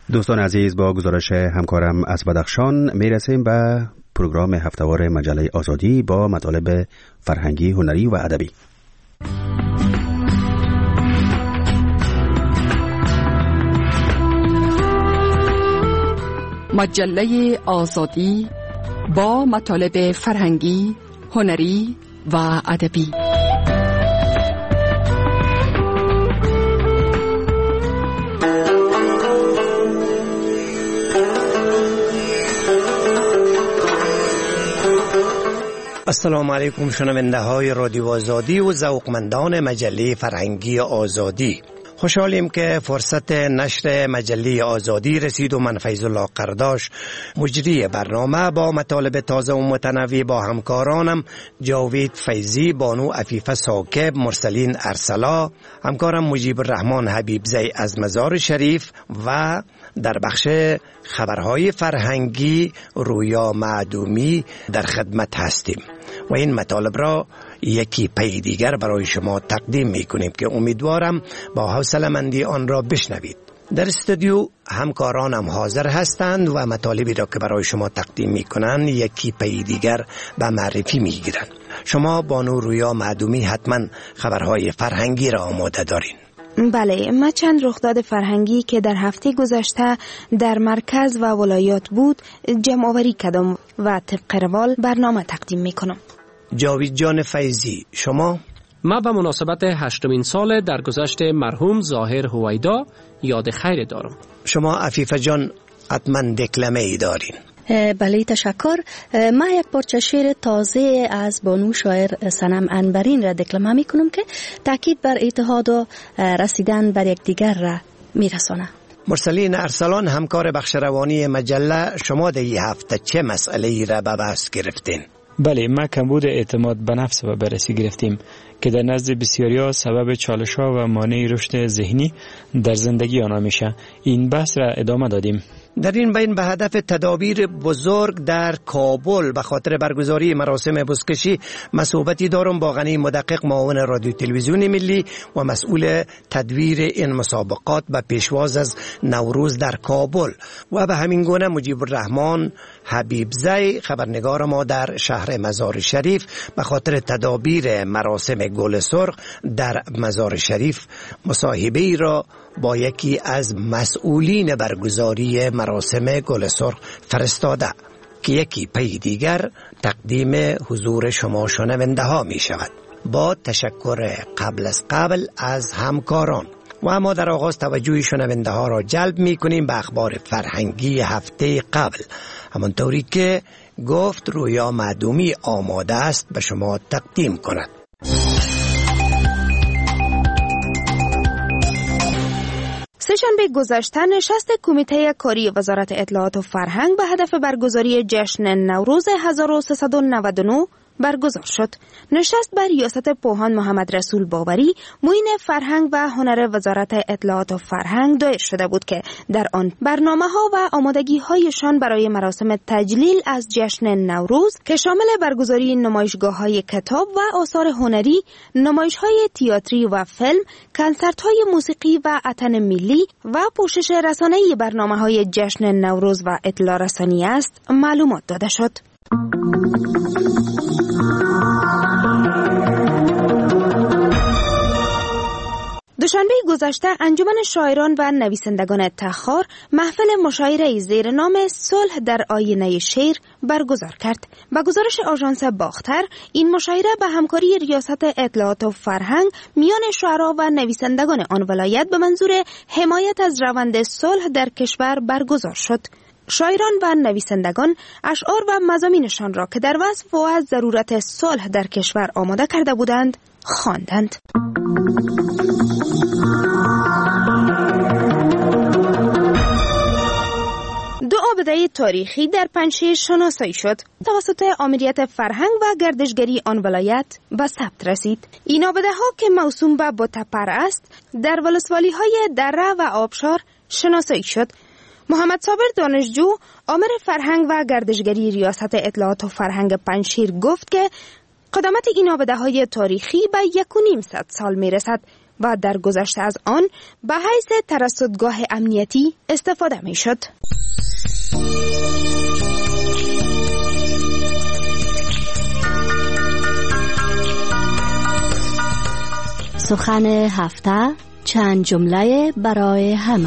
دوستان عزیز، با گزارش همکارم از بدخشان میرسیم به پروگرام هفتهوار مجله آزادی با مطالب فرهنگی، هنری و ادبی. مجله آزادی با مطالب فرهنگی، هنری و ادبی. السلام علیکم شنونده های رادیو آزادی و ذوقمندان مجله فرهنگی آزادی. خوشحالیم که فرصت نشر مجله آزادی رسید و من فیض الله قرداش مجری برنامه با مطالب تازه و متنوع با همکارانم جاوید فیضی، بانو عفیفه ساکب، مرسلین ارسلا، همکارم مجیب الرحمن حبیبزی از مزار شریف و در بخش خبرهای فرهنگی رویا معدومی در خدمت هستیم و این مطالب را یکی پی دیگر برای شما تقدیم میکنیم که امیدوارم با حوصله‌مندی آن را بشنوید. در استودیو همکارانم حاضر هستند و مطالبی را که برای شما تقدیم میکنند یکی پی دیگر به معرفی میگیرند. شما بانو رویا معدومی حتما خبرهای فرهنگی را آماده دارین. بله، ما چند رخداد فرهنگی که در هفته گذشته در مرکز و ولایات بود جمع آوری کردم و طبق روال برنامه تقدیم میکنم. جاوید جان فیضی، شما؟ ما به مناسبت 8مین سال درگذشت مرحوم ظاهر هویدا یاد خیر دارم. شما عفیفه جان حتما دکلمه ای دارین. بله تشکر. ما یک پارچه شعر تازه از بانو شاعر صنم انبرین را دکلمه می کنم که تاکید بر اتحاد و رسیدن بر یکدیگر را می رسانه. مرسلین ارسلان، همکار بخش روانی مجله، شما در این هفته چه مسئله ای را به بحث گرفتین؟ بله، ما کمبود اعتماد به نفس و بررسی گرفتیم که در نزد بسیاریا سبب چالش‌ها و مانع رشد ذهنی در زندگی آنها میشه. این بحث را ادامه دادیم. در این بین به هدف تدابیر بزرگ در کابل به خاطر برگزاری مراسم بزکشی مسئولیتی دارم با غنی مدقق، معاون رادیو تلویزیون ملی و مسئول تدویر این مسابقات به پیشواز از نوروز در کابل و به همین گونه مجیب الرحمن حبیبزی، خبرنگار ما در شهر مزار شریف، به خاطر تدابیر مراسم گل سرخ در مزار شریف مصاحبه ای را با یکی از مسئولین برگزاری مراسم گل سرخ فرستاده که یکی پی دیگر تقدیم حضور شما شنونده ها می شود. با تشکر قبل از همکاران و اما در آغاز توجه شنونده ها را جلب می کنیم به اخبار فرهنگی هفته قبل. همانطوری که گفت رویا معدومی آماده است به شما تقدیم کند. سه‌شنبه گذشته نشست کمیته کاری وزارت اطلاعات و فرهنگ به هدف برگزاری جشن نوروز 1399 برگزار شد. نشست بر ریاست پوهان محمد رسول باوری، معین فرهنگ و هنر وزارت اطلاعات و فرهنگ دایر شده بود که در آن برنامه‌ها و آمادگی‌هایشان برای مراسم تجلیل از جشن نوروز که شامل برگزاری نمایشگاه‌های کتاب و آثار هنری، نمایش‌های تئاتری و فیلم، کنسرت‌های موسیقی و اتن ملی و پوشش رسانه‌ای برنامه‌های جشن نوروز و اطلاع رسانی است معلومات داده شد. دوشنبه گذشته انجمن شاعران و نویسندگان تخار محفل مشاعره زیر نام صلح در آینه شعر برگزار کرد. با گزارش آژانس باختر، این مشاعره به همکاری ریاست اطلاعات و فرهنگ میان شاعران و نویسندگان آن ولایت به منظور حمایت از روند صلح در کشور برگزار شد. شاعران و نویسندگان اشعار و مضامینشان را که در وصف و از ضرورت صلح در کشور آماده کرده بودند خواندند. دو آبده تاریخی در پنجشیر شناسایی شد. توسط آمریت فرهنگ و گردشگری آن ولایت به ثبت رسید. این آبده ها که موسوم به بوتپر است در ولسوالی های دره و آبشار شناسایی شد. محمد صابر دانشجو، آمر فرهنگ و گردشگری ریاست اطلاعات و فرهنگ پنجشیر گفت که قدامت این آبده های تاریخی به 1.5 سال می رسد و در گذشته از آن به حیث ترصدگاه امنیتی استفاده می شد. سخن هفته، چند جمله برای همه.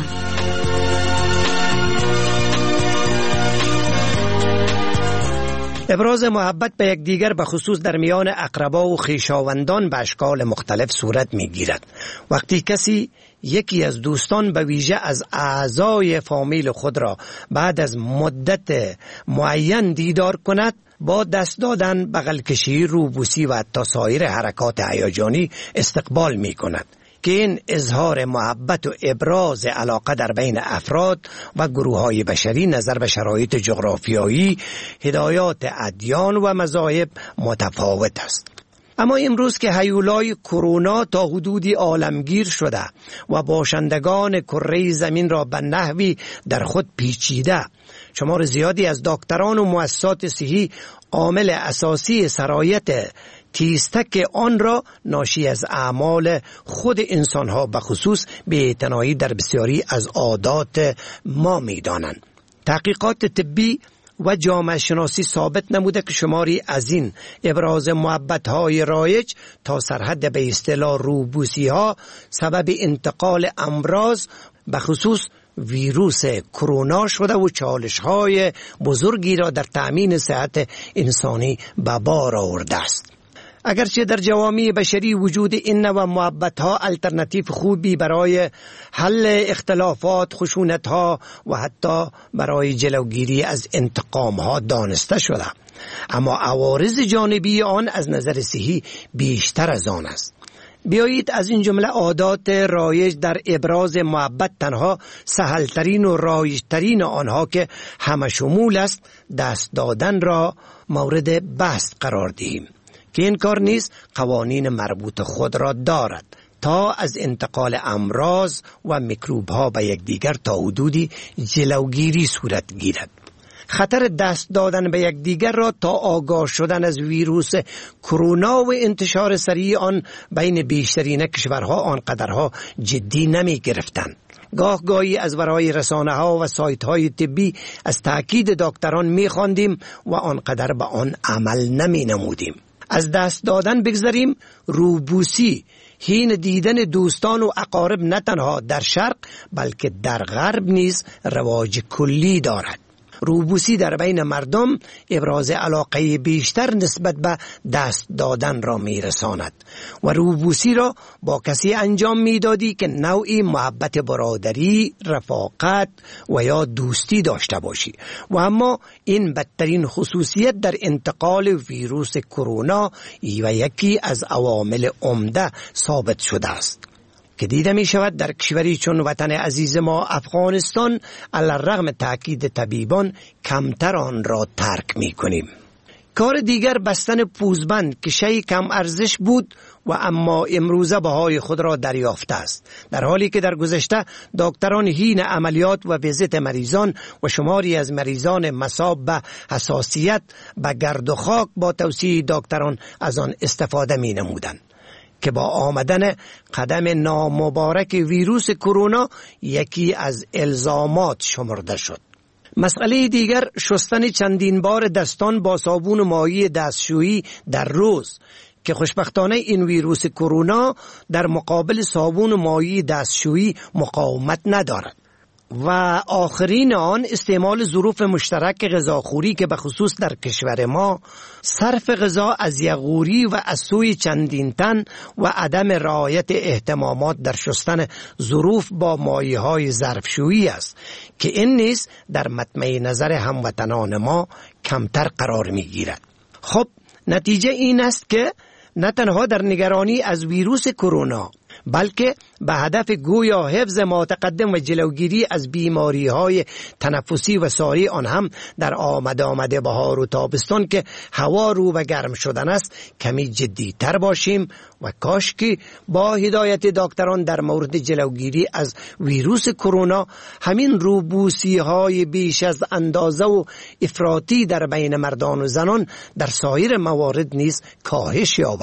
ابراز محبت به یکدیگر به خصوص در میان اقربا و خویشاوندان به اشکال مختلف صورت می گیرد. وقتی کسی یکی از دوستان به ویژه از اعضای فامیل خود را بعد از مدت معین دیدار کند، با دست دادن، بغل کشی، روبوسی و حتی سایر حرکات هیجانی استقبال می کند که این اظهار محبت و ابراز علاقه در بین افراد و گروه‌های بشری نظر به شرایط جغرافیایی، هدایات ادیان و مذاهب متفاوت است. اما امروز که هیولای کرونا تا حدودی عالمگیر شده و باشندگان کره زمین را به نحوی در خود پیچیده، شمار زیادی از دکتران و مؤسسات صحی عامل اساسی سرایت تیزتک آن را ناشی از اعمال خود انسانها به خصوص بی‌اعتنایی در بسیاری از عادات ما می دانند. تحقیقات طبی و جامعه شناسی ثابت نموده که شماری از این ابراز محبت‌های رایج تا سرحد به اصطلاح روبوسی‌ها سبب انتقال امراض به خصوص ویروس کرونا شده و چالش‌های بزرگی را در تأمین صحت انسانی به بار آورده است. اگرچه در جوامع بشری وجود این نوع محبت‌ها الترناتیو خوبی برای حل اختلافات، خشونت‌ها و حتی برای جلوگیری از انتقام‌ها دانسته شده، اما عوارض جانبی آن از نظر صحی بیشتر از آن است. بیایید از این جمله عادات رایج در ابراز محبت تنها سهلترین و رایجترین آنها که همه شمول است دست دادن را مورد بحث قرار دهیم که این کار نیز قوانین مربوط خود را دارد تا از انتقال امراض و میکروب ها به یکدیگر تا حدودی جلوگیری صورت گیرد. خطر دست دادن به یکدیگر را تا آگاه شدن از ویروس کرونا و انتشار سریع آن بین بیشترین کشورها آنقدرها جدی نمی گرفتند. گاهی از ورای رسانه ها و سایت های طبی از تأکید دکتران می خواندیم و آنقدر به آن عمل نمی نمودیم. از دست دادن بگذاریم، روبوسی، هین دیدن دوستان و اقارب نه تنها در شرق بلکه در غرب نیز رواج کلی دارد. روبوسی در بین مردم ابراز علاقه بیشتر نسبت به دست دادن را میرساند و روبوسی را با کسی انجام میدادی که نوعی محبت برادری، رفاقت و یا دوستی داشته باشی و اما این بدترین خصوصیت در انتقال ویروس کرونا و یکی از عوامل عمده ثابت شده است که دیده می شود در کشوری چون وطن عزیز ما افغانستان علی‌الرغم تأکید طبیبان کمتر آن را ترک می کنیم. کار دیگر بستن پوزبند که شیء کم ارزش بود و اما امروزه بهای خود را دریافته است، در حالی که در گذشته دکتران حین عملیات و ویزیت مریضان و شماری از مریضان مصاب به حساسیت به گرد و خاک با توصیه دکتران از آن استفاده می نمودند که با آمدن قدم نامبارک ویروس کرونا یکی از الزامات شمرده شد. مسئله دیگر شستن چندین بار دستان با صابون مایی دستشویی در روز که خوشبختانه این ویروس کرونا در مقابل صابون مایی دستشویی مقاومت ندارد. و آخرین آن استعمال ظروف مشترک غذاخوری که به خصوص در کشور ما صرف غذا از یغوری و از سوی چندین تن و عدم رعایت اهتمامات در شستن ظروف با مایه‌های ظرفشویی است که این نیز در مطمع نظر هموطنان ما کمتر قرار می‌گیرد. خب نتیجه این است که نه تنها در نگرانی از ویروس کرونا بلکه به هدف گویا حفظ متقدم و جلوگیری از بیماری‌های تنفسی و ساری آن هم در آمده بهار و تابستان که هوا رو به گرم شدن است کمی جدی‌تر باشیم و کاش که با هدایت دکتران در مورد جلوگیری از ویروس کرونا همین روبوسی‌های بیش از اندازه و افراطی در بین مردان و زنان در سایر موارد نیز کاهش یابد.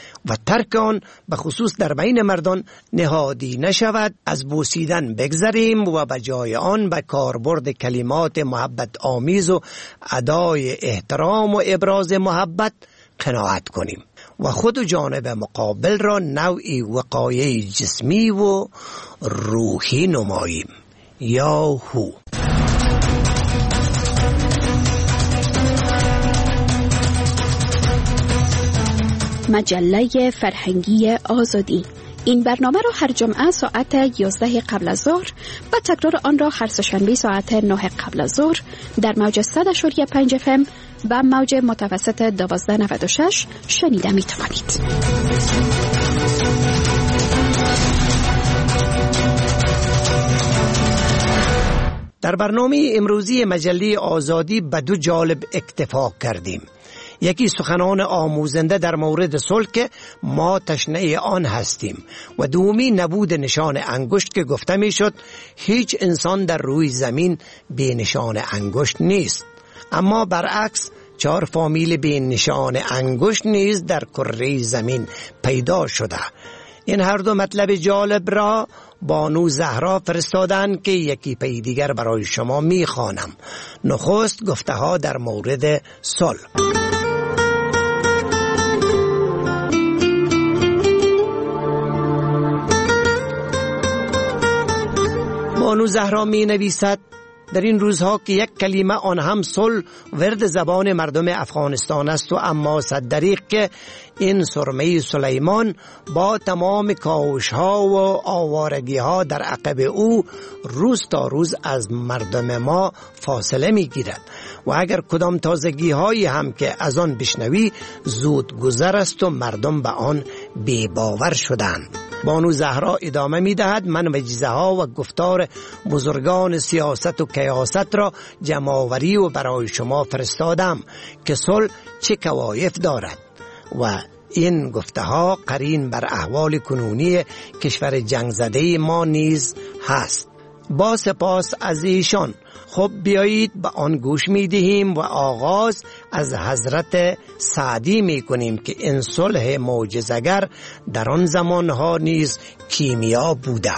و ترک آن به خصوص در بین مردان نهادی نشود. از بوسیدن بگذریم و به جای آن به کاربرد کلمات محبت آمیز و ادای احترام و ابراز محبت قناعت کنیم و خود و جانب مقابل را نوعی وقایه جسمی و روحی نماییم. یاهو. مجله فرهنگی آزادی. این برنامه را هر جمعه ساعت 11 قبل از ظهر و تکرار آن را هر سه‌شنبه ساعت 9 قبل از ظهر در موج 100.5 FM و موج متوسط 1296 شنیده می توانید. در برنامه امروزی مجله آزادی به دو جانب اکتفا کردیم. یکی سخنان آموزنده در مورد صلح که ما تشنه آن هستیم و دومی نبود نشان انگشت که گفته می شد هیچ انسان در روی زمین بی نشان انگشت نیست، اما برعکس 4 فامیل بی نشان انگشت نیز در کره زمین پیدا شده. این هر دو مطلب جالب را بانو زهرا فرستادن که یکی پی دیگر برای شما می خوانم. نخست گفته ها در مورد صلح. بانو زهرا می نویسد در این روزها که یک کلمه آن هم صلح ورد زبان مردم افغانستان است و اما صدریق که این سرمه سلیمان با تمام کاوش‌ها و آوارگی‌ها در عقب او روز تا روز از مردم ما فاصله می‌گیرد و اگر کدام تازگی‌هایی هم که از آن بشنوی زود گذر است و مردم به آن بی‌باور شدند. بانو زهرا ادامه می‌دهد من وجیزه ها و گفتار بزرگان سیاست و کیاست را جمع‌آوری و برای شما فرستادم که صلح چه کوایف دارد و این گفته ها قرین بر احوال کنونی کشور جنگ زده ما نیز هست. با سپاس از ایشان. خب بیایید به آن گوش می دهیم و آغاز از حضرت سعدی می کنیم که این صلح معجزه‌گر در آن زمانها نیز کیمیا بوده.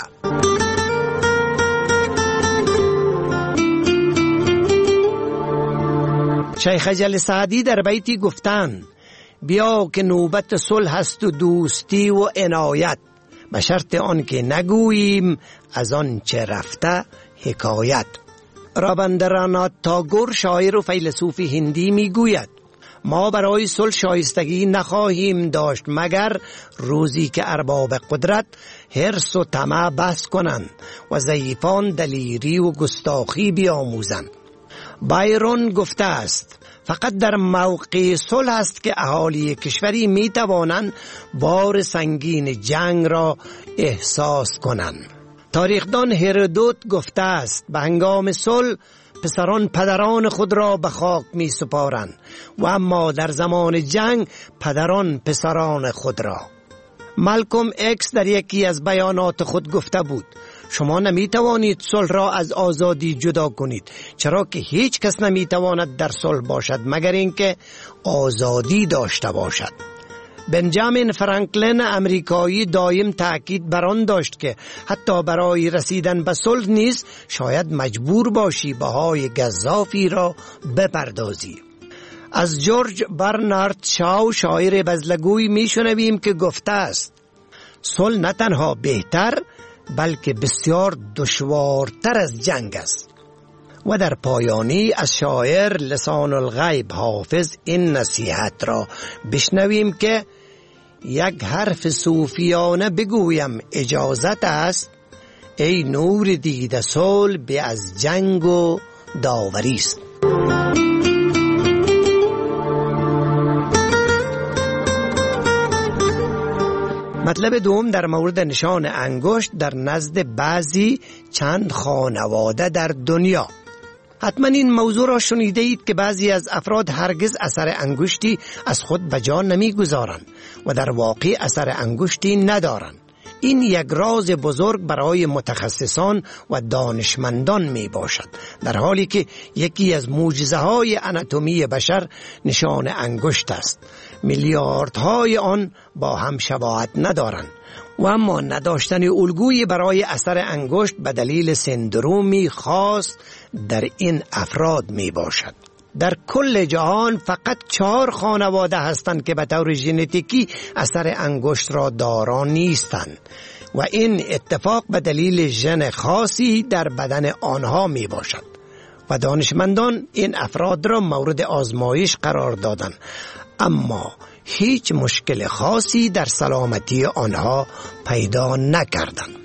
شیخ اجل سعدی در بیتی گفتند بیا که نوبت صلح است و دوستی و عنایت، به شرط آن که نگوییم از آن چه رفته حکایت. رابندرانات تاگور شاعر و فیلسوف هندی می گوید ما برای صلح شایستگی نخواهیم داشت مگر روزی که ارباب قدرت حرص و طمع بس کنند و ضعیفان دلیری و گستاخی بیاموزند. بایرون گفته است فقط در موقع صلح است که اهالی کشوری می توانند بار سنگین جنگ را احساس کنند. تاریخدان هرودوت گفته است به هنگام صلح پسران پدران خود را به خاک می سپارند و اما در زمان جنگ پدران پسران خود را. مالکوم اکس در یکی از بیانات خود گفته بود شما نمی توانید صلح را از آزادی جدا کنید، چرا که هیچ کس نمی تواند در صلح باشد مگر اینکه آزادی داشته باشد. بنجامین فرانکلین امریکایی دایم تاکید بر آن داشت که حتی برای رسیدن به صلح نیز شاید مجبور باشی بهای گزافی را بپردازی. از جورج برنارد شاو شاعر بزلگوی می شنویم که گفته است صلح نه تنها بهتر بلکه بسیار دشوارتر از جنگ است. و در پایانی از شاعر لسان الغیب حافظ این نصیحت را بشنویم که یک حرف صوفیانه بگویم اجازت است، ای نور دیده صلح به از جنگ و داوری است. مطلب دوم در مورد نشان انگشت در نزد بعضی چند خانواده در دنیا. حتما این موضوع را شنیده اید که بعضی از افراد هرگز اثر انگشتی از خود به جا نمی گذارند و در واقع اثر انگشتی ندارند. این یک راز بزرگ برای متخصصان و دانشمندان می باشد، در حالی که یکی از معجزه‌های آناتومی بشر نشان انگشت است. میلیاردهای آن با هم شباهت ندارند و اما نداشتن الگویی برای اثر انگشت به دلیل سندرومی خاص در این افراد می باشد. در کل جهان فقط 4 خانواده هستند که به طور ژنتیکی اثر انگشت را دارا نیستند و این اتفاق به دلیل ژن خاصی در بدن آنها می باشد و دانشمندان این افراد را مورد آزمایش قرار دادند، اما هیچ مشکل خاصی در سلامتی آنها پیدا نکردند.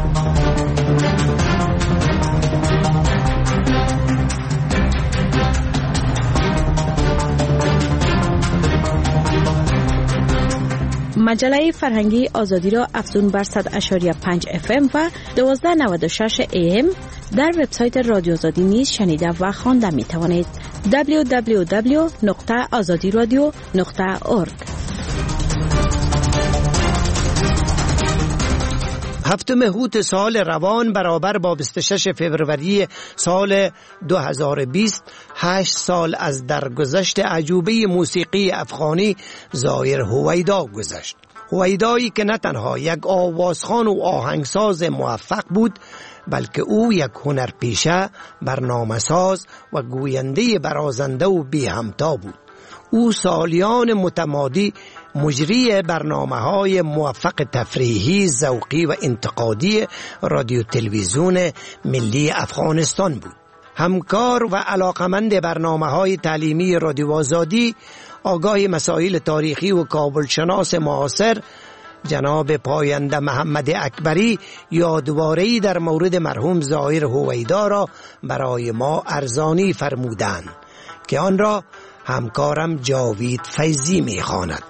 مجله فرهنگی آزادی را افزون بر 100.5 FM و 1296 AM در وبسایت رادیو آزادی نیز شنیده و خوانده می توانید. www.azadiradio.org. 7 مهر سال روان برابر با 26 فوریه سال 2020 8 سال از درگذشت عجوبه موسیقی افغانی ظاهر هویدا گذشت. هویدایی که نه تنها یک آوازخوان و آهنگساز موفق بود، بلکه او یک هنرپیشه، برنامه‌ساز و گوینده برازنده و بی همتا بود. او سالیان متمادی مجری برنامه‌های موفق تفریحی، ذوقی و انتقادی رادیو تلویزیون ملی افغانستان بود. همکار و علاقمند برنامه‌های تعلیمی رادیو آزادی، آگاه مسائل تاریخی و کابل شناس معاصر، جناب پاینده محمد اکبری یادواره‌ای در مورد مرحوم ظاهر هویدا را برای ما ارزانی فرمودند که آن را همکارم جاوید فیضی می‌خواند.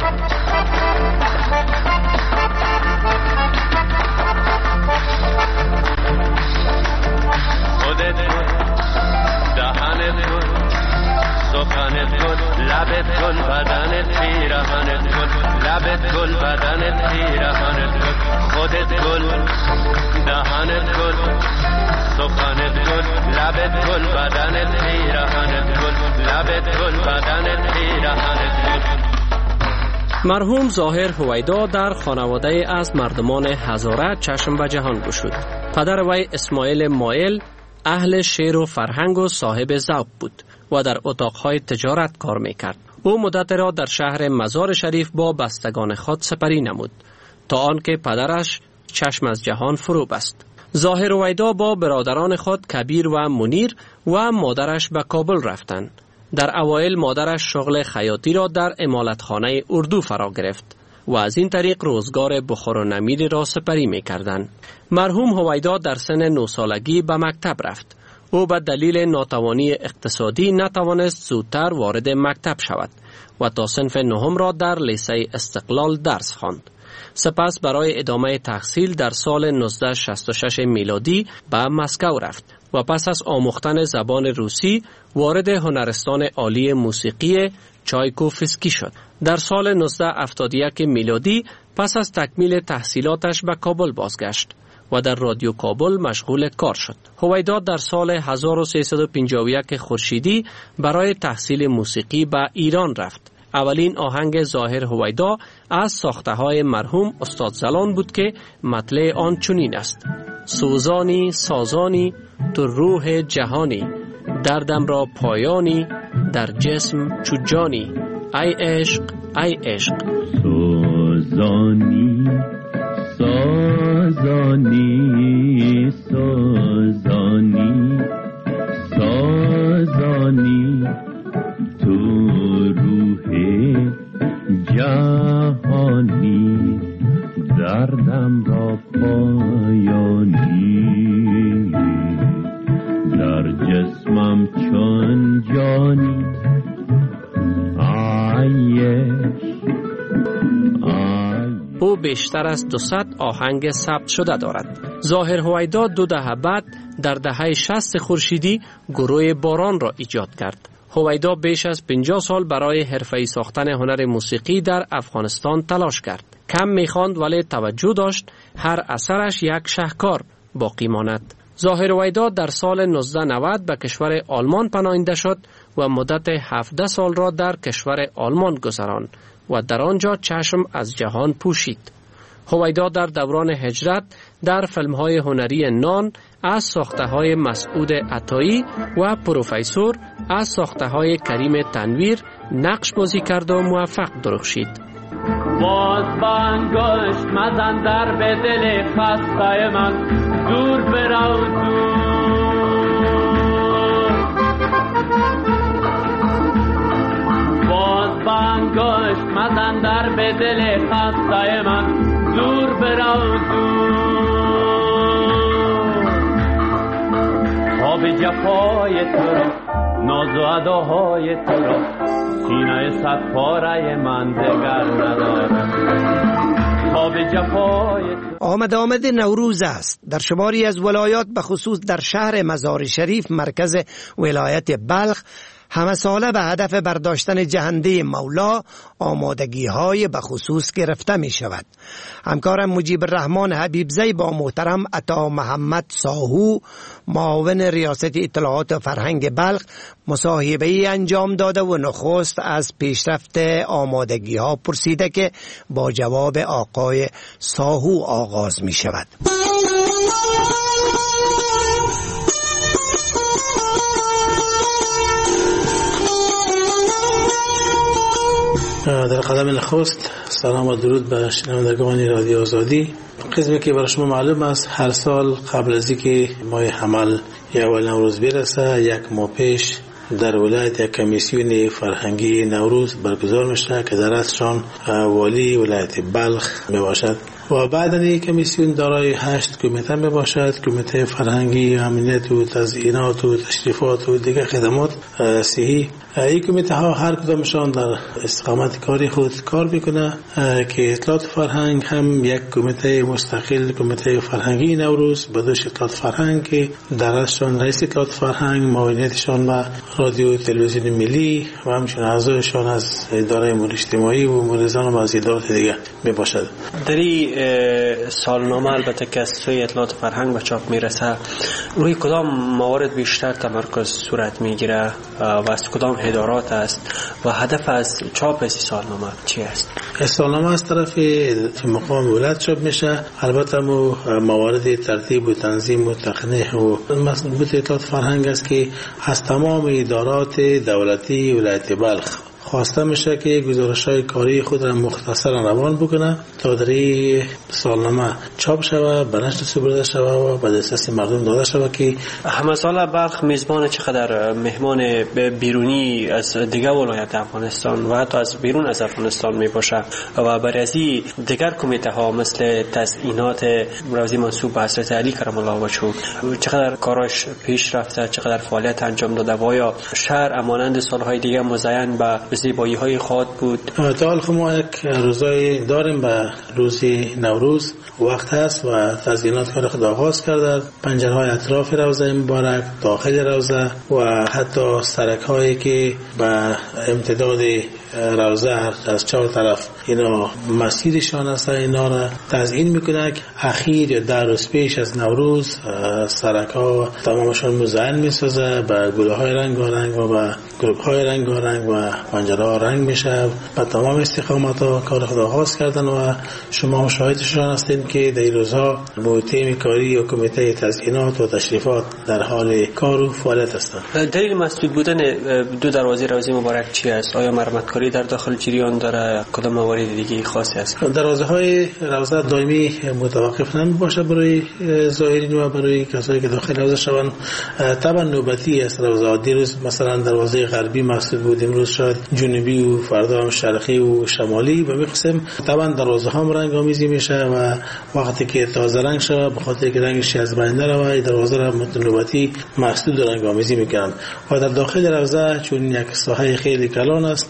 سخنت گل لبت گل بدنت پیرهنت گل لبت گل بدنت پیرهنت گل خودت گل دهنت گل سخنت گل لبت گل بدنت پیرهنت گل لبت گل بدنت پیرهنت گل. مرحوم ظاهر هویدا در خانواده از مردمان هزاره چشم به جهان گشود. پدر وی اسماعیل مایل اهل شعر و فرهنگ و صاحب ذوق بود و در اتاقهای تجارت کار میکرد. او مدت را در شهر مزار شریف با بستگان خود سپری نمود تا آنکه پدرش چشم از جهان فرو بست. ظاهر هویدا با برادران خود کبیر و منیر و مادرش به کابل رفتند. در اوایل مادرش شغل خیاطی را در امالتخانه اردو فرا گرفت و از این طریق روزگار بخور و نمیر را سپری میکردند. مرحوم هویدا در سن 9 سالگی به مکتب رفت. او به دلیل ناتوانی اقتصادی نتوانست زودتر وارد مکتب شود و تا صنف 9 را در لیسه استقلال درس خواند. سپس برای ادامه تحصیل در سال 1966 میلادی به مسکو رفت و پس از آموختن زبان روسی وارد هنرستان عالی موسیقی چایکوفسکی شد. در سال 1971 میلادی پس از تکمیل تحصیلاتش به کابل بازگشت و در رادیو کابل مشغول کار شد. هویدا در سال 1351 خورشیدی برای تحصیل موسیقی به ایران رفت. اولین آهنگ ظاهر هویدا از ساخته‌های مرحوم استاد زلان بود که مطلع آن چنین است: سوزانی سازانی تو روح جهانی، دردم را پایانی در جسم چو جانی، ای عشق ای عشق. سوزانی سازانی سازانی سازانی تو روح جهانی، دردم را پایانی در جسمم چون جانی، او بیشتر از 200 آهنگ ثبت شده دارد. ظاهر هویدا 2 دهه بعد در دهه 60 خورشیدی گروه باران را ایجاد کرد. هویدا بیش از 50 سال برای حرفه‌ای ساختن هنر موسیقی در افغانستان تلاش کرد. کم می‌خواند ولی توجه داشت هر اثرش یک شاهکار باقی ماند. ظاهر هویدا در سال 1990 به کشور آلمان پناهنده شد و مدت 17 سال را در کشور آلمان گذراند و در آنجا چشم از جهان پوشید. هویدا در دوران هجرت در فیلم‌های هنری نان از ساخته‌های مسعود عطایی و پروفسور از ساخته‌های کریم تنویر نقش بازی کرد و موفق درخشید. باز بانگشت مزن در به دل خسته من، دور برو دور. باز بانگشت مزن در به دل خسته من، دور برو دور. خواب جفای تو را، ناز و اداهای تو را، سینه صد پاره من دگر ندارم. خواب جفای آمد نوروز است. در شماری از ولایات به خصوص در شهر مزار شریف مرکز ولایت بلخ همه ساله به هدف برداشتن جهنده مولا آمادگی های به خصوص گرفته می شود. همکارم مجیب الرحمن حبیبزی با محترم عطا محمد ساهو معاون ریاست اطلاعات و فرهنگ بلخ مصاحبه‌ای انجام داده و نخست از پیشرفت آمادگی ها پرسیده که با جواب آقای ساهو آغاز می شود. در قدم نخست سلام و درود به شنوندگان رادیو آزادی. قسمی که برای شما معلوم است هر سال قبل از اینکه ماه حمل یا اول نوروز برسه یک ماه پیش در ولایت یک کمیسیون فرهنگی نوروز برگزار میشه که در رأسشان والی ولایت بلخ میباشد و بعد این کمیسیون دارای 8 کمیته میباشد. کمیته فرهنگی، امنیت و تزیینات و تشریفات و دیگر خدمات صحی. این کمیته ها هر کدامشان در استقامت کاری خود کار میکنه که اطلاعات فرهنگ هم یک کمیته مستقل، کمیته فرهنگی نوروز بدوش اطلاعات فرهنگ که در رأسشان رئیس اطلاعات فرهنگ، معاونیتشان به رادیو تلویزیون ملی و همچنین اعضایشان از اداره امور اجتماعی و مریزان و از ادارات دیگر میباشد. در این سالنامه البته که از سوی اطلاعات فرهنگ به چاپ میرسه روی کدام موارد بیشتر تمرکز صورت میگیره و از کدام ادارات است و هدف از چاپ از سالنامه چی است؟ سالنامه از طرف مقام ولایت چاپ میشه. البته موارد ترتیب و تنظیم و تقنیه و مربوط اطلاعات فرهنگ است که از تمام ادارات دولتی ولایت بلخ خواسته میشه که گزارش‌های کاری خود را مختصرا روان بکنه تا در این سالنامه چاپ شود، به نشر سپرده شود و به دسترس مردم داده شود. که همه سال بلخ میزبان چقدر مهمان بیرونی از دیگر ولایات افغانستان و حتی از بیرون از افغانستان میباشه و برای از دیگر کمیته ها مثل تزیینات روزی منسوب به حضرت علی کرم الله وجهه چقدر کاراش پیش رفته، چقدر فعالیت انجام داده و یا شهر امانند سالهای دیگه مزین به زیبایی های خود بود؟ تا حال ما یک روزای داریم به روز نوروز وقت هست و تزیینات کار خود آغاز کرده. پنجره های اطراف روزه مبارک، داخل روزه و حتی سرک هایی که به امتداد روزه از 4 طرف اینا مسیرشان است اینا را تزیین میکنه. اخیر یا در روز پیش از نوروز سرک ها تمامشان مزین میسازه به گله های رنگارنگ و به گروپ های رنگارنگ و پنجره ها رنگ میشه. به تمام استقامت ها کار خود آغاز کردن و شما شاهدشان هستید که در این روزها با تیم کاری و کمیته تزیینات و تشریفات در حال کار و فعالیت هستند. دلیل مسدود بودن دو دروازه روزه مبارک چی است؟ آیا مرمت کاری در داخل جریان داره؟ کدام موارد دیگه خاصی است؟ دروازه های روزه دائمی متوقف نمی باشه برای زائرین و برای کسایی که داخل روزه شوند. طبعا نوبتی است روزه. دیروز مثلا دروازه غربی مسدود بود، امروز شاید جنوبی و فردا هم شرقی و شمالی و می‌خواستیم طبعا دروازه هم رنگ آمیزی میشه و وقتی که تازه رنگ شده به خاطر که رنگش از بین نره و دروازه را نوبتی مسدود رنگ آمیزی میکنن. و در داخل روزه چون یک ساحه خیلی کلان است در حدود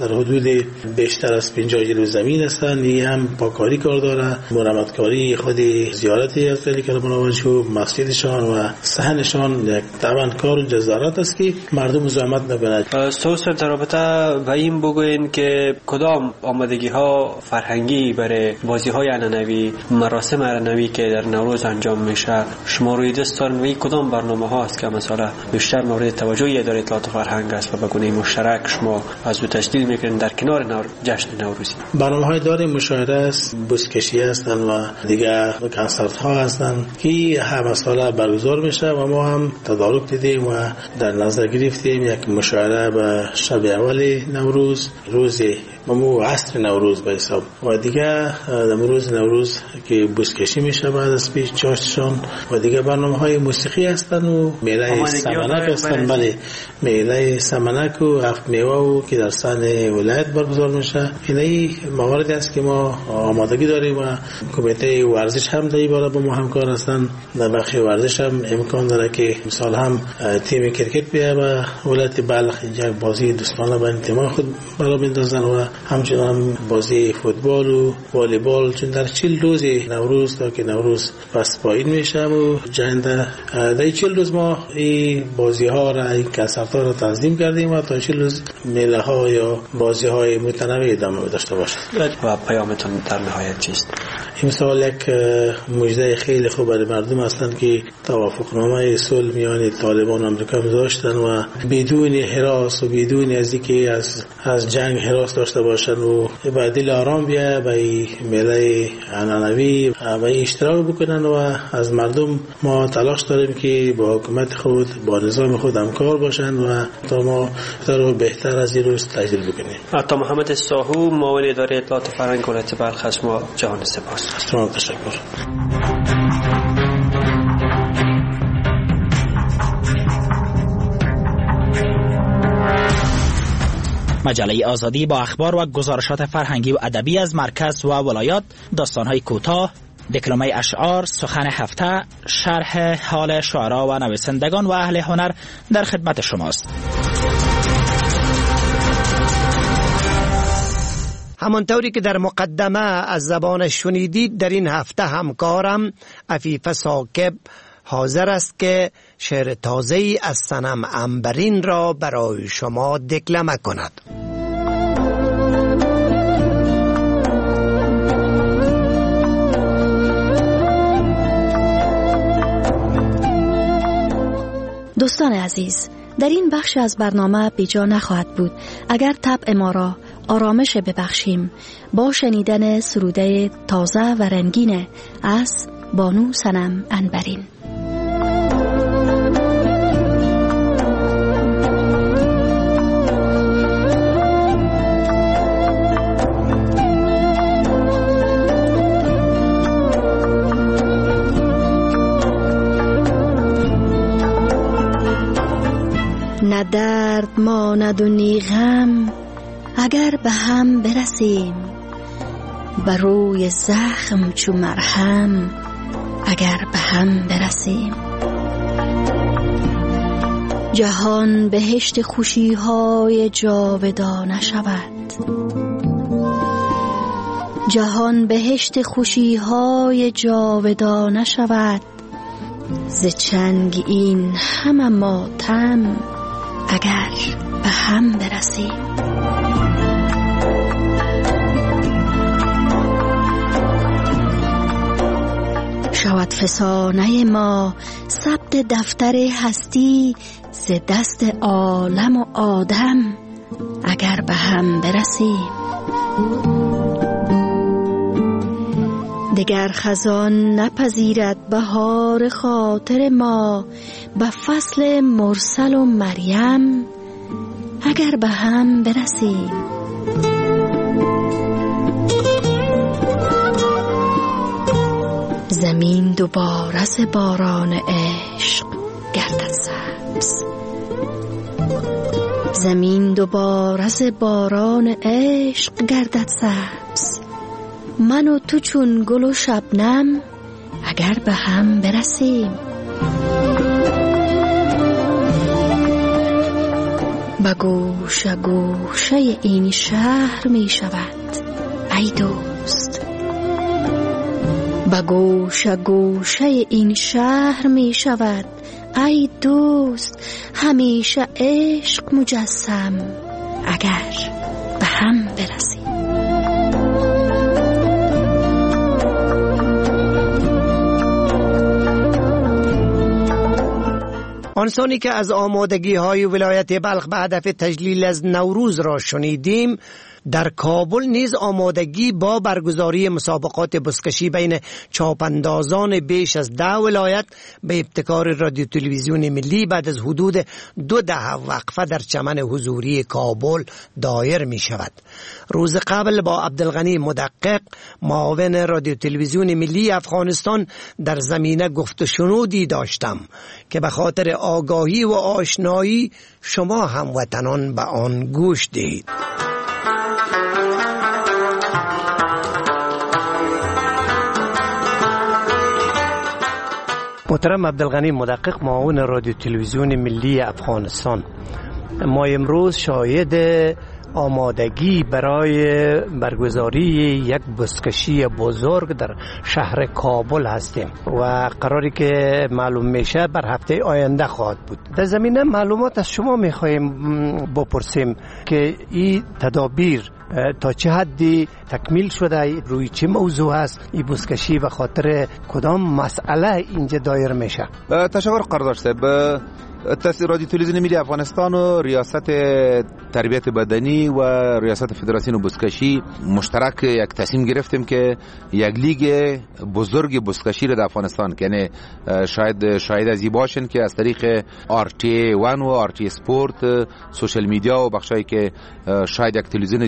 حدود بیشتر از 50 کیلو زمین هستند. این هم پاکاری کار داره، مرمتکاری، خود زیارتی از علی کرم الله مسجدشان و صحنشان یک طبعا کار جزارت است که مردم زحمت نبرند. سوسن در رابطه با این بگوین که کدام آمادگی ها فرهنگی برای بازی های عنعنوی، مراسم عنعنوی که در نوروز انجام میشه شما روی دست دارین و کدام برنامه ها است که مثلا بیشتر مورد توجه اداره اطلاعات و فرهنگ است و به گونه مشترک شما از او تشکیل میکنین در کنار جشن نوروزی؟ برنامه های داریم، مشاهده است، بزکشی هستن و دیگه کنسرت ها هستن که همه ساله برگزار میشه و ما هم تدارک دیدیم و در نظر گرفتیم یک مشاهده به شب اول نوروز، روز ممو عصر نوروز به حساب و دیگه روز نوروز که بزکشی میشه بعد از پیش چاشتشان و دیگه برنامه های موسیقی هستن و میله سمنک هستن. بله، میله سمنک و هفت میوه و که در سن ولایت برگزار میشه. این مواردی است که ما آمادگی داریم و کمیته ورزش هم در این باره با ما همکار هستن. در بخش ورزش هم امکان داره که مثال هم تیم کرکت بیاد و ولایت بلخ اینجا بازی دوستانه با تیم خود برای بندازن و همچنان بازی فوتبال و والیبال، چون در 40 روز نوروز تا که نوروز پس پایین میشه و جنده در 40 روز ما این بازی ها را، این کنسرت ها را تنظیم کردیم و تا 40 روز میله ها یا بازی های متنوع ادامه داشته باشه. و پیامتون در نهایت چیست؟ امسال یک مژده خیلی خوب برای مردم هستند که توافقنامه صلح میان طالبان و آمریکا داشتن و بدون هراس و بدون از اینکه از جنگ هراس داشته باشن و به دل آرام بیا به میله عنعنوی و اشتراک بکنن و از مردم ما تلاش داریم که با حکومت خود، با نظام خود همکار باشن و تا ما رو بهتر از این روز تجلیل بکنیم. عطا محمد ساهو، معاون اداره اطلاعات فرهنگ ولایت بلخ، از شما جهان سپاس. شما تشکر. مجله آزادی با اخبار و گزارشات فرهنگی و ادبی از مرکز و ولایات، داستان‌های کوتاه، دکلمه اشعار، سخن هفته، شرح حال شعرا و نویسندگان و اهل هنر در خدمت شماست. همانطوری که در مقدمه از زبان شنیدید، در این هفته همکارم عفیفه ثاقب حاضر است که شعر تازه‌ای از صنم عنبرین را برای شما دکلمه کند. دوستان عزیز، در این بخش از برنامه بیجا نخواهد بود اگر طبع ما را آرامش ببخشیم با شنیدن سروده تازه و رنگین از بانو صنم عنبرین. نه درد ماند و نی غم اگر به هم برسیم، بر روی زخم چو مرهم اگر به هم برسیم. جهان بهشت خوشی‌های جاودانه شود، جهان بهشت خوشی‌های جاودانه شود، ز چنگ این همه ماتم اگر به هم برسیم. شود فسانه ما ثبت دفتر هستی ز دست عالم و آدم اگر به هم برسیم. دگر خزان نپذیرد بهار خاطر ما به فصل مرسل و مریم اگر به هم برسیم. زمین دوباره ز باران عشق گردد سبز، زمین دوباره ز باران عشق گردد سبز. من و تو چون گل و شبنم اگر به هم برسیم. به گوشه گوشه این شهر می شود ای دوست. به گوشه گوشه این شهر می شود ای دوست. همیشه عشق مجسم اگر به هم برسیم. آنسانی که از آمادگی های ولایت بلخ به هدف تجلیل از نوروز را شنیدیم، در کابل نیز آمادگی با برگزاری مسابقات بزکشی بین چاپاندازان بیش از 10 ولایت به ابتکار رادیو تلویزیون ملی بعد از حدود 2 دهه وقفه در چمن حضوری کابل دایر می شود. روز قبل با عبدالغنی مدقق معاون رادیو تلویزیون ملی افغانستان در زمینه گفت و شنودی داشتم که به خاطر آگاهی و آشنایی شما هموطنان به آن گوش دهید. محترم عبدالغنی مدقق معاون رادیو تلویزیون ملی افغانستان، ما امروز شاهد آمادگی برای برگزاری یک بزکشی بزرگ در شهر کابل هستیم و قراری که معلوم میشه بر هفته آینده خواهد بود. در زمینه معلومات از شما میخواهیم بپرسیم که این تدابیر تا چه حدی تکمیل شده، روی چه موضوع است این بزکشی، به خاطر کدام مسئله اینجا دایر میشه؟ تشکر قرارداد صاحب. رادیو تلویزیون ملی افغانستان و ریاست تربیت بدنی و ریاست فدراسیون بزکشی مشترک یک تصمیم گرفتیم که یک لیگ بزرگ بزکشی را در افغانستان، یعنی شاید از این باشن که از طریق RTA1 و RTA سپورت، سوشل میدیا و بخشایی که شاید یک تلویزیون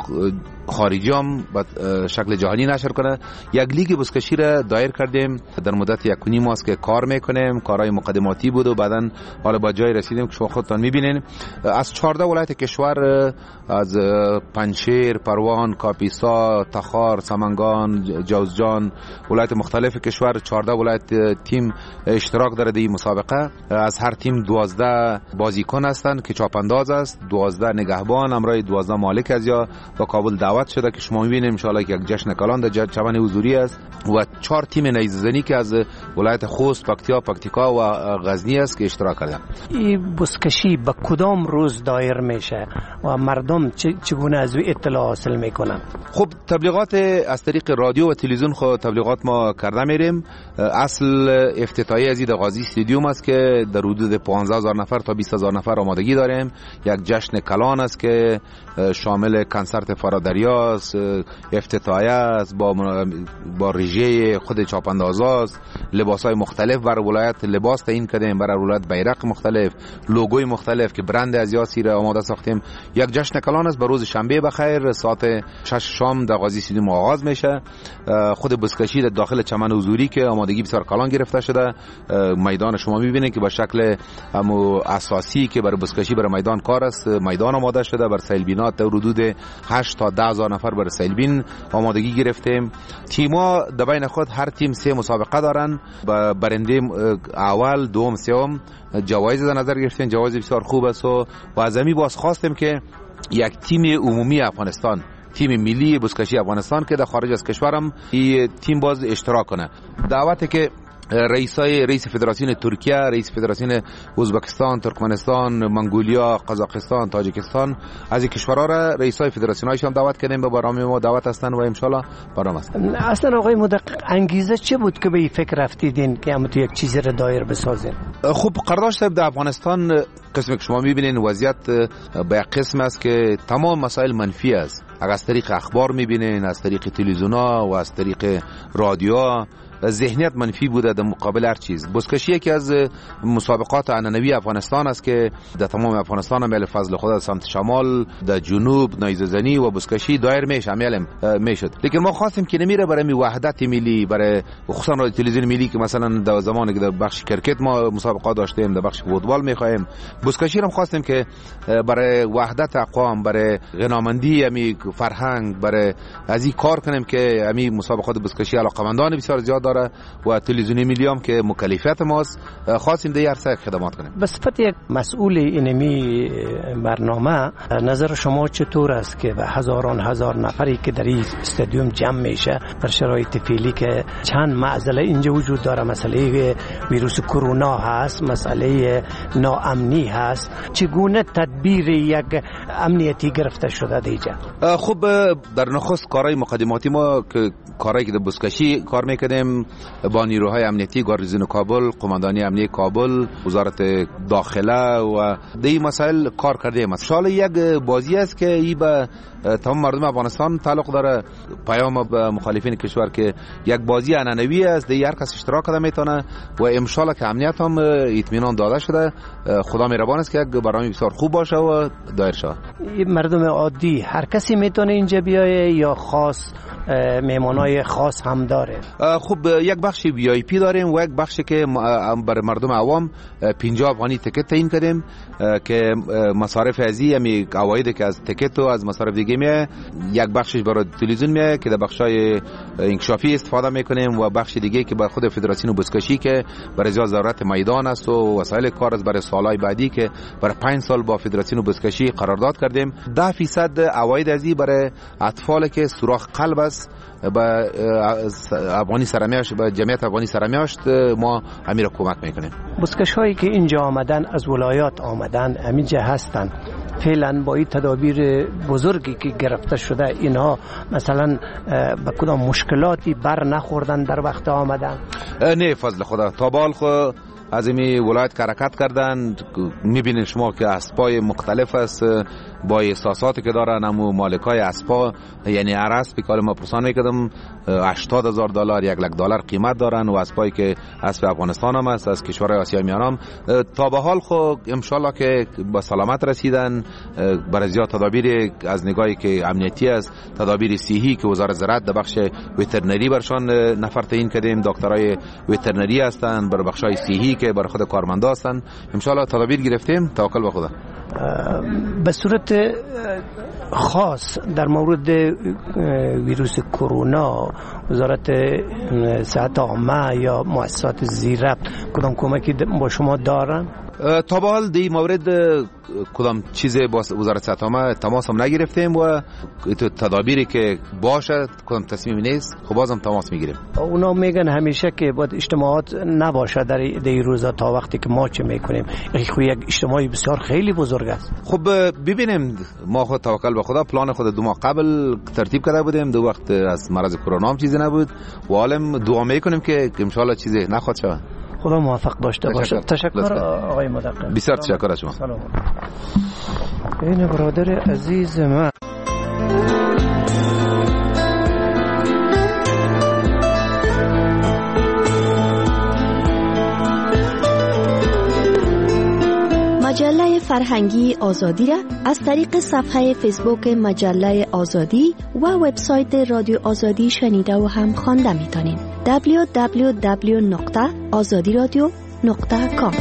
خارجی هم به شکل جهانی نشر کنه، یک لیگ بزکشی را دایر کردیم. در مدت 1.5 ماه است که کار میکنیم. کارهای مقدماتی بود و بعداً حالا با جای رسیدیم که شما خودتان میبینین. از 14 ولایت کشور، از پنجشیر، پروان، کاپیسا، تخار، سمنگان، جوزجان، ولایت مختلف کشور 14 ولایت تیم اشتراک داره در این مسابقه. از هر تیم 12 بازیکن هستند که چاپانداز است، 12 نگهبان، همراه 12 مالک از یا با کابل دعوت شده که شما میبینید ان شاء الله یک جشن کلان در چمن حضوری است و 4 تیم نیزه‌زنی که از ولایت خوست، پکتیکا و غزنی است که اشتراک کردن. این بزکشی به کدام روز دایر میشه و مردم چگونه از او اطلاع حاصل میکنن؟ خب تبلیغات از طریق رادیو و تلویزیون خود تبلیغات ما کرده میریم. اصل افتتاحیه از این قاضی استادیوم است که در حدود 15000 نفر تا 20000 نفر آمادگی داریم. یک جشن کلان است که شامل کنسرت فرادریا است، افتتاحیه است، با رژه خود چاپاندازاست، لباسای مختلف برای ولایت لباس تعیین کردیم، برای ولایت بیرق مختلف، لوگوی مختلف که برند ازیاسی را آماده ساختیم. یک جشن کلان است. به روز شنبه بخیر ساعت 6 شام در قاضی استادیوم آغاز میشه. خود بزکشی در داخل چمن حضوری که آمادگی بسیار کلان گرفته شده. میدان شما میبینید که به شکل اساسی که برای بزکشی برای میدان کار است، میدان آماده شده. بر سیلبینات در حدود 8 تا 10000 نفر برای سیلبین آمادگی گرفتیم. تیم‌ها در بین خود هر تیم 3 مسابقه دارن. برنده اول، دوم، سوم جوایز در نظر گرفتیم. جوایز بسیار خوب است و از همین باز خواستیم که یک تیم عمومی افغانستان، تیم ملی بزکشی افغانستان که در خارج از کشورم این تیم باز اشتراک کنه. دعوتی که رئیس فدراسیون ترکیه، رئیس فدراسیون ازبکستان، ترکمنستان، منگولیا، قزاقستان، تاجیکستان، از این کشورها را رئیسای فدراسیونایشان دعوت کردیم. به برنامه ما دعوت هستند و ان شاء الله برنامه است. اصلا آقای مدقق انگیزه چه بود که به این فکر رفتیدین که هم تو یک چیزی را دایر بسازین؟ خب قرارداد صاحب، در افغانستان قسمی که شما میبینین وضعیت به یک قسم است که تمام مسائل منفی است. اگر از طریق اخبار میبینین، از طریق تلویزیون‌ها و از طریق رادیو، ذهنیت منفی بوده در مقابل هر چیز. بزکشی یکی از مسابقات عنعنوی افغانستان است که در تمام افغانستان هم فضل خدا سمت شمال، در جنوب نیزه‌زنی و بزکشی دایر میشه، میشد. لیکن ما خواستیم که نمیره برای وحدت ملی، برای خصوصا رادیو تلویزیون ملی که مثلا در زمانی که در بخش کرکت ما مسابقات داشتیم، در بخش فوتبال میخوایم، بزکشی هم خواستیم که برای وحدت اقوام، برای غنامندی امی فرهنگ، برای از این کار کنیم که امی مسابقات بزکشی علاقمندان بسیار زیاد داره و تلویزیون ملی هم که مکلفیت ماست خواستیم در عرصه خدمات کنیم. به صفت یک مسئول اینمی برنامه نظر شما چطور است که به هزار نفری که در این استادیوم جمع میشه در شرایط فعلی که چند معضله اینجا وجود داره، مسئله ویروس کرونا هست، مسئله ناامنی هست، چگونه تدبیر یک امنیتی گرفته شده دیجا؟ خب در نخست کارهای مقدماتی ما که کارهایی که در بزکشی کار میکردیم با نیروهای امنیتی گارنیزون کابل، قماندانی امنیتی کابل، وزارت داخله و دی مسائل کار کردیم. شال یک بازی است که ای به تمام مردم افغانستان تعلق داره، پیام به مخالفین کشور که یک بازی عنعنوی است، دی هر کس اشتراک کرده میتونه و ان شاء الله که امنیت هم اطمینان داده شده. خدا مهربان است که یک برنامه بسیار خوب باشه و دایر شود. مردم عادی هر کسی میتونه اینجا بیایه یا خاص میمانای خاص هم داره؟ خب یک بخش وی آی پی داریم و یک بخشی که برای مردم عوام 50 افغانی تکت تعیین کردیم که مصارف ازی یعنی عوایدی که از تکت و از مصارف دیگه میه، یک بخشش برای تلویزیون میه که در بخشای انکشافی استفاده میکنیم و بخش دیگه که برای خود فدراسیون بزکشی که برای زیاد ضرورت میدان است و وسایل کار است برای سالهای بعدی که برای 5 سال با فدراسیون بزکشی قرارداد کردیم. 10% عواید ازی برای اطفال که سوراخ قلب است با افغانی سرمیاشت، با جمعیت افغانی سرمیاشت ما امیر کمک میکنیم. بزکش هایی که اینجا آمدن از ولایات آمدن همینجا هستن، فعلا با این تدابیر بزرگی که گرفته شده اینها مثلا به کدام مشکلاتی بر نخوردن در وقت آمدن؟ نه فضل خدا، تا بال خود از این ولایت حرکت کردن. میبینید شما که اسبای مختلف است با احساساتی که دارن، همو مالکای اسبا یعنی هر اسبی که ما پرسان میکردم $80,000 $100,000 قیمت دارن و اسبایی که اسب افغانستان هم است، از کشورهای آسیای میانه هم. تا به حال خو ان شاء الله که با سلامت رسیدن. برای زیاد تدابیر از نگاهی که امنیتی است، تدابیر صحی که وزارت زراعت در بخش وترنری برشان نفر تعیین کردیم، دکترای وترنری هستن برای بخشای صحی که برای خود کارمندا هستن. ان شاء الله تدابیر گرفتیم، توکل به خدا. به صورت خاص در مورد ویروس کرونا وزارت صحت عامه یا مؤسسات زیر کدام کمکی با شما دارن؟ تا به حال دی مورد کدام چیز با وزارت صحت عامه تماس هم نگرفتیم و تدابیری که باشه کدام تصمیمی نیست خب بازم تماس میگیریم. اونا میگن همیشه که باید اجتماعات نباشه در این روزا تا وقتی که ما چه میکنیم. یک اجتماعی بسیار خیلی بزرگ است. خب ببینیم، ما خود توکل به خدا پلان خود 2 ماه قبل ترتیب کرده بودیم، دو وقت از مرض کرونا هم چیزی نبود و عالم دعا میکنیم که ان شاء الله چیزی نخواد شود. خدا موفق داشته باشه. تشکر آقای مدقق. بسیار تشکر از شما. سلام. این برادر عزیز من مجله فرهنگی آزادی را از طریق صفحه فیسبوک مجله آزادی و وبسایت رادیو آزادی شنیده و هم خوانده میتونید. www.azadiradio.com.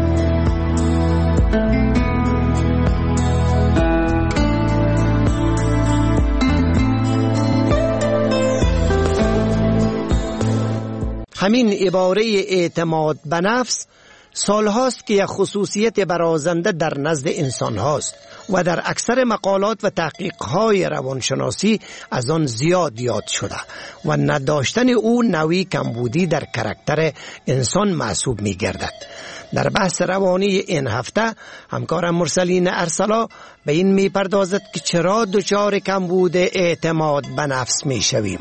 همین عباره اعتماد به نفس سال هاست که یک خصوصیت برازنده در نزد انسان هاست و در اکثر مقالات و تحقیق های روانشناسی از آن زیاد یاد شده و نداشتن او نوعی کمبودی در کاراکتر انسان محسوب می گردد. در بحث روانی این هفته همکارم مرسلین ارسلا به این می پردازد که چرا دچار کمبود اعتماد به نفس می شویم.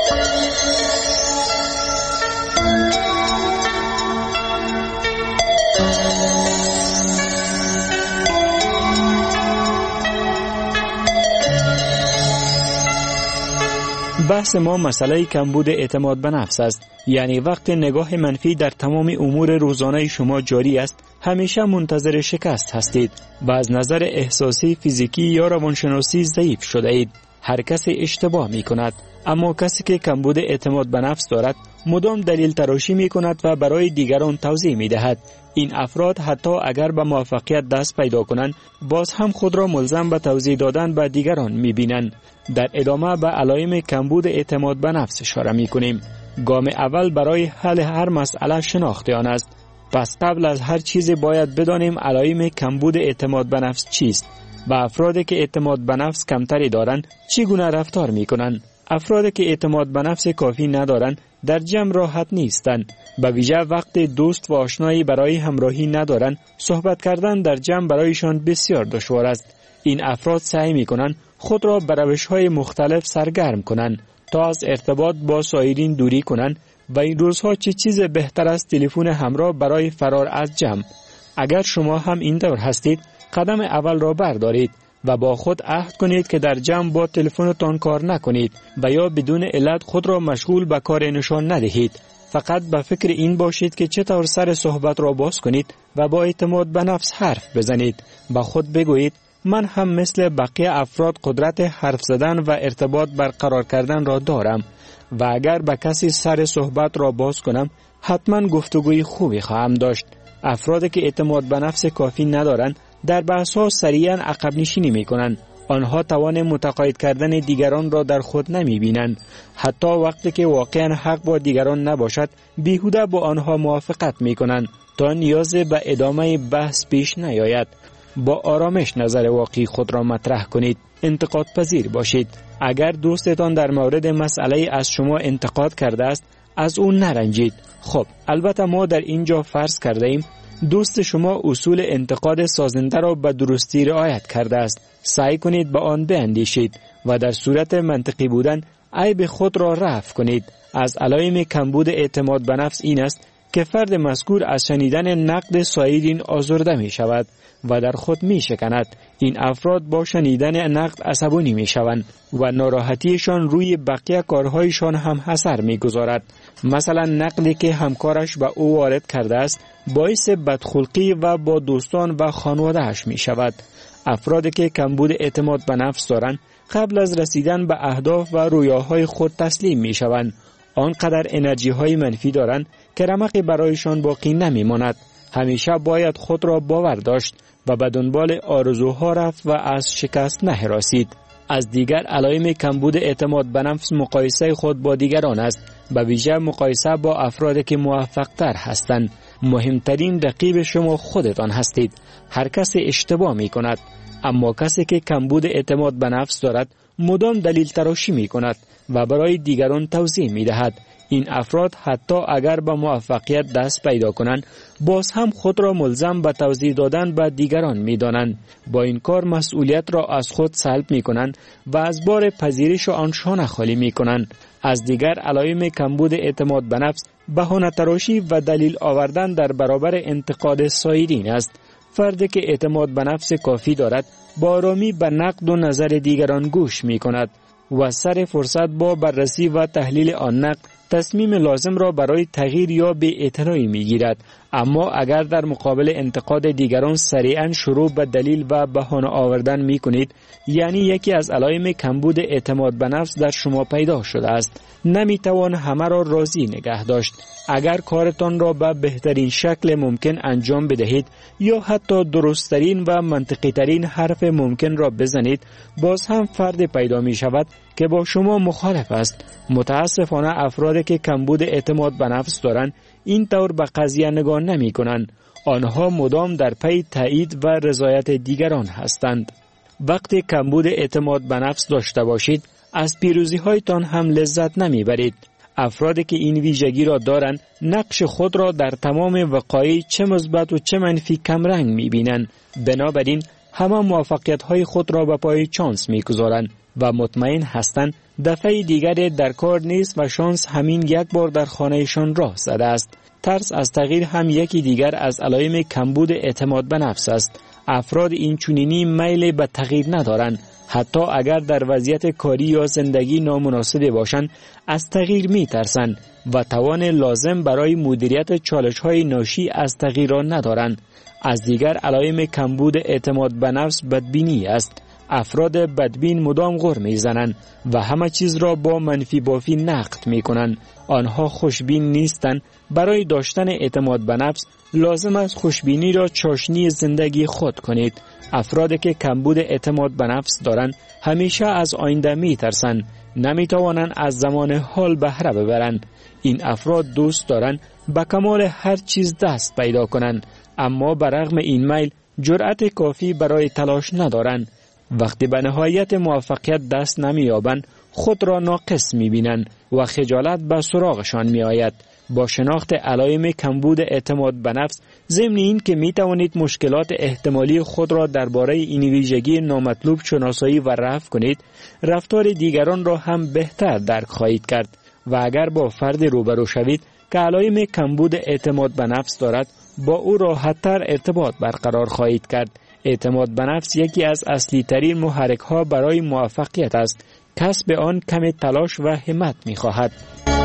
بحث ما مسئله کمبود اعتماد به نفس است. یعنی وقت نگاه منفی در تمام امور روزانه شما جاری است، همیشه منتظر شکست هستید و از نظر احساسی، فیزیکی یا روانشناسی ضعیف شده اید. هر کسی اشتباه می کند، اما کسی که کمبود اعتماد به نفس دارد مدام دلیل تراشی می کند و برای دیگران توضیح می دهد. این افراد حتی اگر به موفقیت دست پیدا کنند باز هم خود را ملزم به توضیح دادن به دیگران می بینند. در ادامه به علائم کمبود اعتماد به نفس اشاره می کنیم. گام اول برای حل هر مسئله شناخت آن است. پس قبل از هر چیزی باید بدانیم علائم کمبود اعتماد به نفس چیست و افرادی که اعتماد به نفس کمتری دارند چگونه رفتار می‌کنند. افرادی که اعتماد به نفس کافی ندارند در جمع راحت نیستند. به ویژه وقت دوست و آشنایی برای همراهی ندارند، صحبت کردن در جمع برایشان بسیار دشوار است. این افراد سعی می‌کنند خود را به روش‌های مختلف سرگرم کنند تا از ارتباط با سایرین دوری کنند و این روزها چه چیز بهتر از تلفن همراه برای فرار از جمع. اگر شما هم این طور هستید، قدم اول را بردارید و با خود عهد کنید که در جمع با تلفنتان کار نکنید و یا بدون علت خود را مشغول به کار نشان ندهید. فقط به فکر این باشید که چطور سر صحبت را باز کنید و با اعتماد به نفس حرف بزنید. با خود بگویید من هم مثل بقیه افراد قدرت حرف زدن و ارتباط برقرار کردن را دارم و اگر به کسی سر صحبت را باز کنم حتما گفتگوی خوبی خواهم داشت. افرادی که اعتماد به نفس کافی ندارند در بحث‌ها سریعاً عقب نشینی می‌کنند. آنها توان متقاعد کردن دیگران را در خود نمی‌بینند. حتی وقتی که واقعاً حق با دیگران نباشد بیهوده با آنها موافقت می‌کنند تا نیاز به ادامه بحث پیش نیاید. با آرامش نظر واقعی خود را مطرح کنید. انتقاد پذیر باشید. اگر دوستتان در مورد مسئله از شما انتقاد کرده است، از اون نرنجید. خب، البته ما در اینجا فرض کرده ایم دوست شما اصول انتقاد سازنده را به درستی رعایت کرده است. سعی کنید به آن بیندیشید و در صورت منطقی بودن عیب خود را رفع کنید. از علائم کمبود اعتماد به نفس این است که فرد مذکور از شنیدن نقد سایرین آزرده می شود و در خود می شکند. این افراد با شنیدن نقد عصبانی می شوند و ناراحتیشان روی بقیه کارهایشان هم اثر می گذارد. مثلا نقدی که همکارش به او وارد کرده است باعث بدخلقی و با دوستان و خانواده‌اش می شود. افرادی که کمبود اعتماد به نفس دارند قبل از رسیدن به اهداف و رویاهای خود تسلیم می شوند. آنقدر انرژی های منفی دارند که رمقی برایشان باقی نمی ماند. همیشه باید خود را باور داشت و به دنبال آرزوها رفت و از شکست نهراسید. از دیگر علائم کمبود اعتماد به نفس مقایسه خود با دیگران است، به ویژه مقایسه با افرادی که موفق تر هستند. مهمترین رقیب شما خودتان هستید. هر کسی اشتباه می کند، اما کسی که کمبود اعتماد به نفس دارد مدام دلیل تراشی می کند و برای دیگران توضیح می دهد. این افراد حتی اگر به موفقیت دست پیدا کنند باز هم خود را ملزم به توضیح دادن به دیگران می دانند. با این کار مسئولیت را از خود سلب می کنند و از بار پذیرش آنشان خالی می کنند. از دیگر علائم کمبود اعتماد به نفس بهانه تراشی و دلیل آوردن در برابر انتقاد سایرین است. فردی که اعتماد به نفس کافی دارد با آرامی به نقد و نظر دیگران گوش می کند و سر فرصت با بررسی و تحلیل آن نقد تصمیم لازم را برای تغییر یا بی‌اعتنایی می‌گیرد. اما اگر در مقابل انتقاد دیگران سریعاً شروع به دلیل و بهانه آوردن می‌کنید، یعنی یکی از علائم کمبود اعتماد به نفس در شما پیدا شده است. نمی‌توان همه را راضی نگه داشت. اگر کارتان را به بهترین شکل ممکن انجام بدهید یا حتی درست‌ترین و منطقی‌ترین حرف ممکن را بزنید، باز هم فرد پیدا می‌شود که با شما مخالف است. متاسفانه افرادی که کمبود اعتماد به نفس دارند این طور به قضیه نگاه نمی کنند. آنها مدام در پی تایید و رضایت دیگران هستند. وقتی کمبود اعتماد به نفس داشته باشید از پیروزی هایتان هم لذت نمی برید. افرادی که این ویژگی را دارند نقش خود را در تمام وقایع چه مثبت و چه منفی کمرنگ می بینند. بنابراین همه موفقیت های خود را به پای چانس می گذارند و مطمئن هستند دفعه دیگر در کار نیست و شانس همین یک بار در خانهشان راه زده است. ترس از تغییر هم یکی دیگر از علائم کمبود اعتماد به نفس است. افراد این چنینی میل به تغییر ندارند. حتی اگر در وضعیت کاری یا زندگی نامناسب باشند از تغییر می ترسند و توان لازم برای مدیریت چالش‌های ناشی از تغییر را ندارند. از دیگر علائم کمبود اعتماد به نفس بدبینی است. افراد بدبین مدام غر میزنند و همه چیز را با منفی بافی نقد میکنند. آنها خوشبین نیستند. برای داشتن اعتماد به نفس لازم است خوشبینی را چاشنی زندگی خود کنید. افرادی که کمبود اعتماد به نفس دارند همیشه از آینده میترسند. نمیتوانند از زمان حال بهره ببرند. این افراد دوست دارند به کمال هر چیز دست پیدا کنند، اما برغم این میل جرأت کافی برای تلاش ندارند. وقتی به نهایت موفقیت دست نمی‌یابند، خود را ناقص می‌بینند و خجالت به سراغشان می‌آید. با شناخت علائم کمبود اعتماد به نفس، ضمن این که می توانید مشکلات احتمالی خود را درباره این ویژگی نامطلوب شناسایی و رفع کنید، رفتار دیگران را هم بهتر درک خواهید کرد و اگر با فرد روبرو شوید که علائم کمبود اعتماد به نفس دارد، با او راحت‌تر ارتباط برقرار خواهید کرد. اعتماد به نفس یکی از اصلی ترین محرک ها برای موفقیت است. کسب آن کم تلاش و همت می خواهد.